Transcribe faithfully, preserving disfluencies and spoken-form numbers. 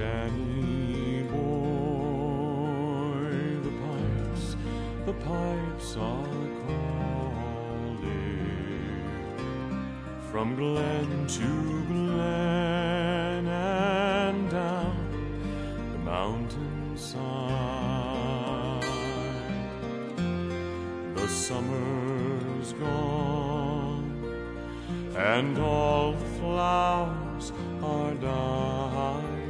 Danny boy, the pipes, the pipes are calling from glen to glen and down the mountainside. The summer's gone and all the flowers are dying.